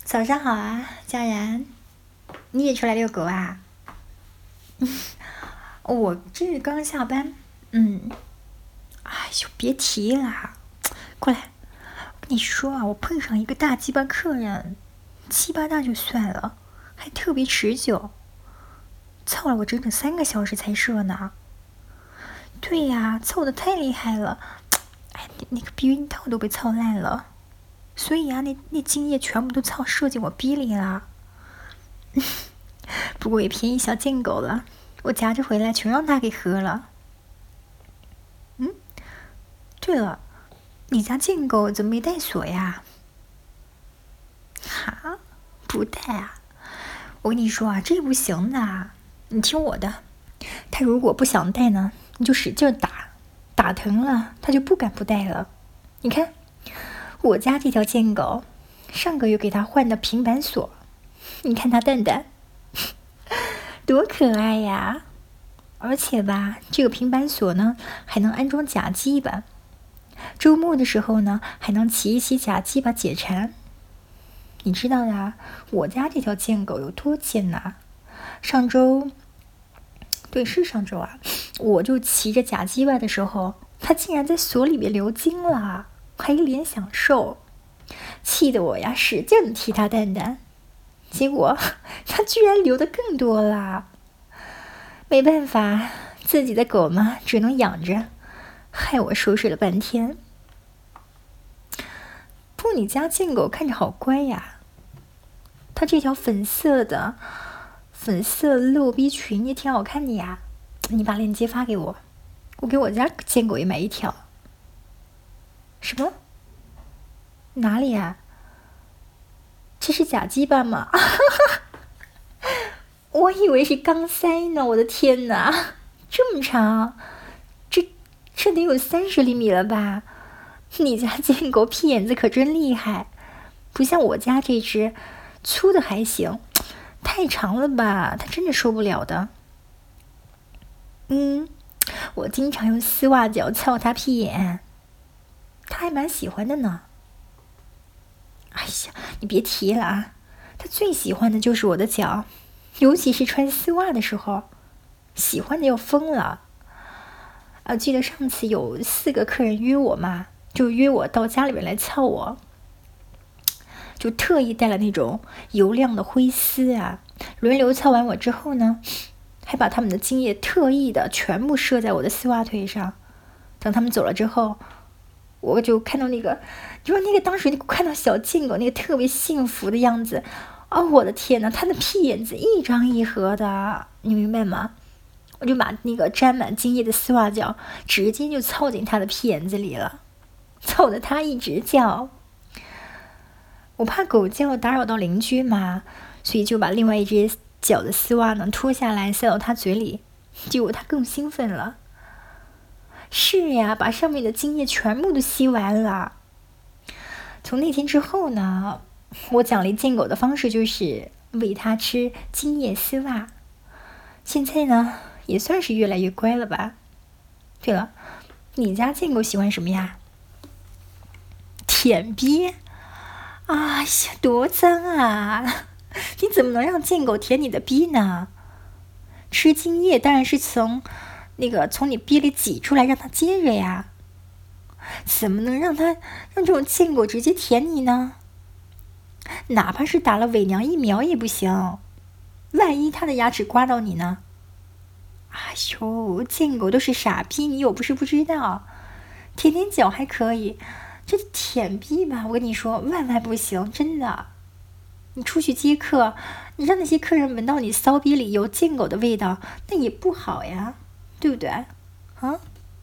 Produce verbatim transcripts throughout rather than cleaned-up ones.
早上好啊，佳然，你也出来遛狗啊？我这刚下班，嗯，哎呦，别提了，过来，我跟你说啊，我碰上一个大鸡巴客人，鸡巴大就算了，还特别持久，操了我整整三个小时才射呢。对呀，操的太厉害了，哎，那个避孕套都被操烂了，所以啊，那那精液全部都操射进我逼里了。不过也便宜小贱狗了，我夹着回来全让它给喝了。嗯，对了，你家贱狗怎么没带锁呀？哈，不带啊？我跟你说啊，这不行的，你听我的。它如果不想带呢，你就使劲打，打疼了它就不敢不带了。你看，我家这条贱狗，上个月给它换的平板锁，你看它蛋蛋。多可爱呀！而且吧，这个平板锁呢，还能安装假鸡巴。周末的时候呢，还能骑一骑假鸡巴解馋。你知道的，我家这条贱狗有多贱呐！上周，对，是上周啊，我就骑着假鸡巴的时候，它竟然在锁里面流精了，还一脸享受，气得我呀使劲踢它蛋蛋。结果它居然流的更多啦！没办法，自己的狗嘛，只能养着，害我收拾了半天。不过你家贱狗看着好乖呀，它这条粉色的粉色露逼裙也挺好看的呀。你把链接发给我，我给我家贱狗也买一条。什么？哪里啊？这是假鸡巴吗？我以为是钢塞呢，我的天哪，这么长，这这得有三十厘米了吧？你家贱狗屁眼子可真厉害，不像我家这只，粗的还行，太长了吧，它真的受不了的。嗯，我经常用丝袜脚操它屁眼，它还蛮喜欢的呢。哎呀，你别提了啊，它最喜欢的就是我的脚。尤其是穿丝袜的时候，喜欢的要疯了。啊，记得上次有四个客人约我嘛，就约我到家里面来操我，就特意带了那种油亮的灰丝啊，轮流操完我之后呢，还把他们的精液特意的全部射在我的丝袜腿上。等他们走了之后，我就看到那个，就说那个当时看到小贱狗那个特别幸福的样子。哦，我的天哪，他的屁眼子一张一合的，你明白吗？我就把那个沾满精液的丝袜脚直接就操进他的屁眼子里了，操得他一直叫。我怕狗叫打扰到邻居嘛，所以就把另外一只脚的丝袜呢脱下来塞到他嘴里，结果他更兴奋了。是呀，把上面的精液全部都吸完了。从那天之后呢，我奖励贱狗的方式就是喂它吃精液丝袜。现在呢，也算是越来越乖了吧。对了，你家贱狗喜欢什么呀？舔逼？哎呀，多脏啊！你怎么能让贱狗舔你的逼呢？吃精液当然是从那个从你逼里挤出来让它接着呀。怎么能让它让这种贱狗直接舔你呢？哪怕是打了伪娘疫苗也不行，万一它的牙齿刮到你呢？哎呦，贱狗都是傻逼，你又不是不知道。舔舔脚还可以，这舔逼吧，我跟你说，万万不行，真的。你出去接客，你让那些客人闻到你骚逼里有贱狗的味道，那也不好呀，对不对？啊？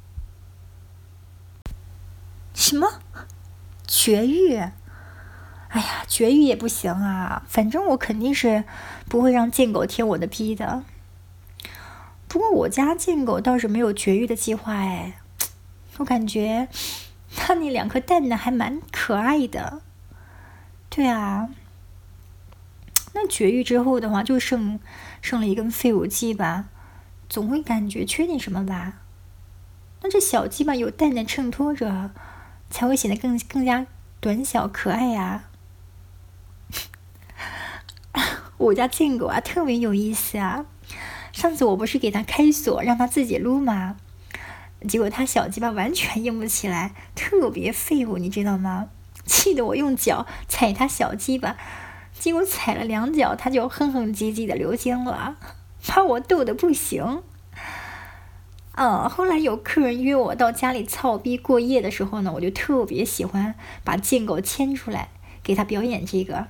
什么？绝育？哎呀，绝育也不行啊！反正我肯定是不会让贱狗舔我的逼的。不过我家贱狗倒是没有绝育的计划哎，我感觉它那两颗蛋蛋还蛮可爱的。对啊，那绝育之后的话，就剩剩了一根废物鸡巴，总会感觉缺点什么吧？那这小鸡巴有蛋蛋衬托着，才会显得更更加短小可爱呀、啊。 我家贱狗啊特别有意思啊。上次我不是给它开锁让它自己撸吗？结果它小鸡巴完全硬不起来，特别废物，你知道吗？气得我用脚踩它小鸡巴，结果踩了两脚它就哼哼唧唧的流精了，把我逗得不行。嗯，后来有客人约我到家里操逼过夜的时候呢，我就特别喜欢把贱狗牵出来给他表演这个。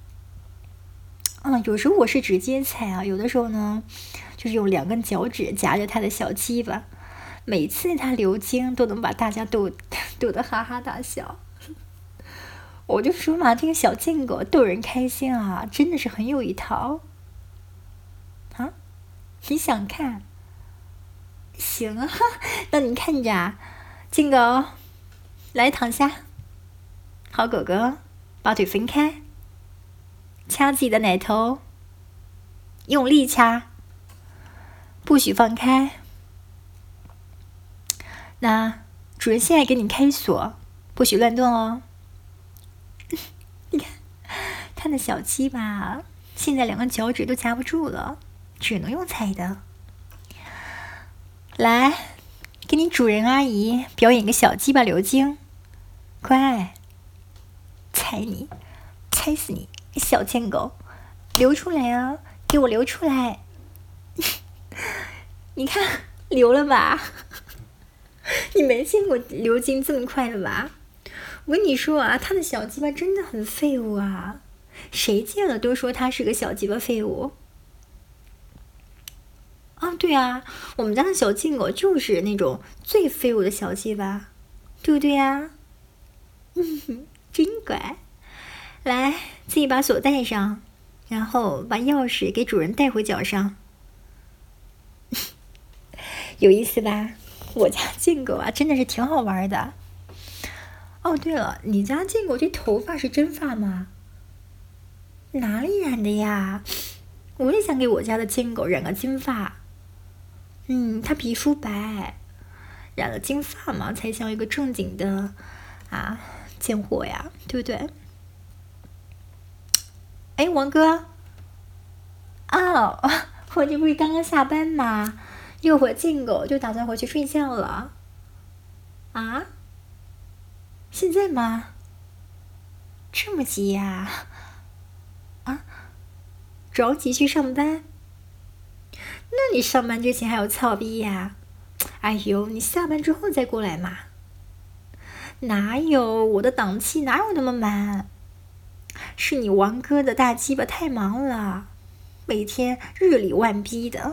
嗯，有时候我是直接踩啊，有的时候呢就是用两根脚趾夹着他的小鸡巴，每次他流精都能把大家逗逗得哈哈大笑。我就说嘛，这个小贱狗逗人开心啊，真的是很有一套啊！你想看？行啊，那你看着啊，贱狗，来躺下，好狗狗，把腿分开，掐自己的奶头，用力掐，不许放开。那主人现在给你开锁，不许乱动哦。你看，他的小鸡巴现在两个脚趾都夹不住了，只能用踩的。来，给你主人阿姨表演个小鸡巴流精，快，踩你，踩死你，小贱狗，流出来啊，给我流出来！你看，流了吧？你没见过流精这么快的吧？我跟你说啊，他的小鸡巴真的很废物啊，谁见了都说他是个小鸡巴废物。啊，对啊，我们家的小贱狗就是那种最废物的小鸡巴，对不对呀？嗯，真乖。来，自己把锁带上，然后把钥匙给主人带回脚上。有意思吧？我家贱狗啊，真的是挺好玩的。哦，对了，你家贱狗这头发是真发吗？哪里染的呀？我也想给我家的贱狗染个金发。嗯，它皮肤白，染了金发嘛，才像一个正经的啊贱货呀，对不对？哎，王哥，哦，我这不是刚刚下班吗？遛会贱狗就打算回去睡觉了。啊？现在吗？这么急呀？啊？着急去上班？那你上班之前还有操逼呀？哎呦，你下班之后再过来嘛。哪有，我的档期哪有那么满？是你王哥的大鸡巴太忙了，每天日理万逼的。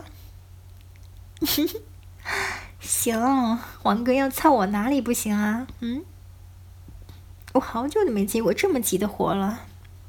行，王哥要操我哪里不行啊？嗯，我好久都没接过这么急的活了。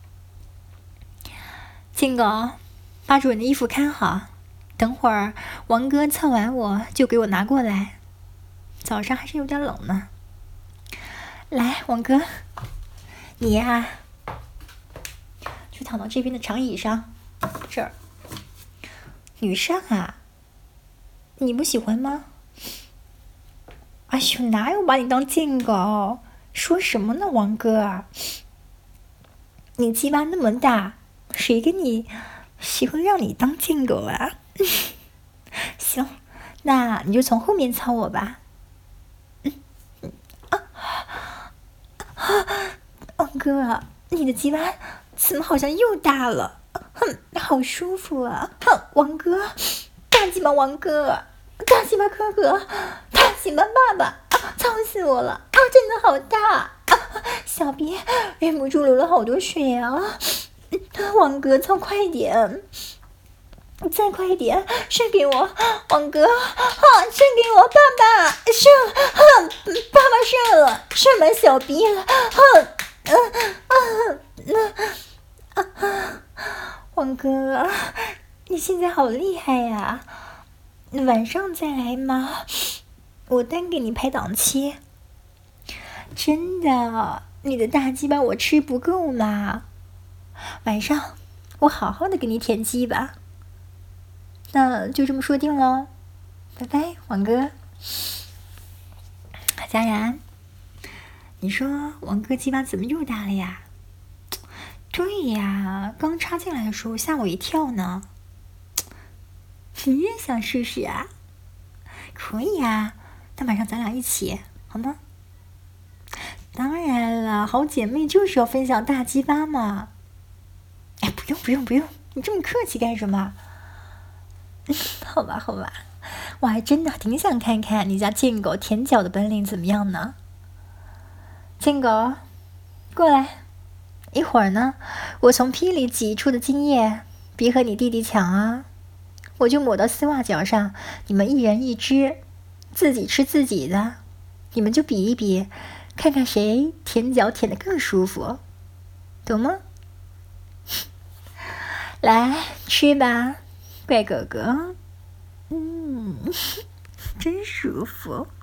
贱狗，把主人的衣服看好，等会儿王哥操完我就给我拿过来。早上还是有点冷呢。来，王哥，你呀，就躺到这边的长椅上，这儿。女上啊，你不喜欢吗？哎呦，哪有把你当贱狗？说什么呢，王哥？你鸡巴那么大，谁跟你喜欢让你当贱狗啊？行，那你就从后面操我吧。嗯嗯啊啊！王哥，你的鸡巴怎么好像又大了？哼，好舒服啊！哼，王哥，大鸡巴王哥，大鸡巴哥哥，大鸡巴爸爸，啊，操死我了！啊，真的好大！啊，小逼忍不住流了好多水啊！王哥，操快点！再快一点，射给我，王哥！啊，射给我，爸爸！射！啊，爸爸射了，射满小逼了！啊，嗯啊，那啊啊，王哥，你现在好厉害呀！晚上再来吗？我单给你排档期。真的，你的大鸡巴我吃不够嘛？晚上我好好的给你舔鸡巴。那就这么说定喽，拜拜，王哥。佳然，你说王哥鸡巴怎么又大了呀？ 对呀，刚插进来的时候吓我一跳呢。你也想试试啊？可以呀，那晚上咱俩一起好吗？当然了，好姐妹就是要分享大鸡巴嘛。哎，不用不用不用，你这么客气干什么？好吧好吧，我还真的挺想看看你家贱狗舔脚的本领怎么样呢。贱狗，过来，一会儿呢，我从屁里挤出的精液别和你弟弟抢啊，我就抹到丝袜脚上，你们一人一只，自己吃自己的，你们就比一比，看看谁舔脚舔得更舒服，懂吗？来吃吧，乖狗狗，嗯，真舒服。